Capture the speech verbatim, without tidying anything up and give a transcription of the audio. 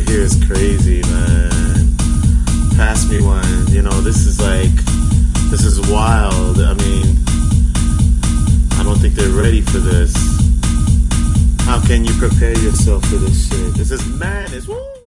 here is crazy, man. Pass me one. You know, this is like, this is wild. I mean, I don't think they're ready for this. How can you prepare yourself for this shit? This is madness. Woo!